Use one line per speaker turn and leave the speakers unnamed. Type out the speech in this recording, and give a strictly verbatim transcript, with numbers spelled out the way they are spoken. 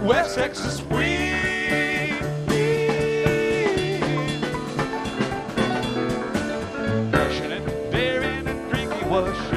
West Texas wind. Rushing and bearing and drinking wash.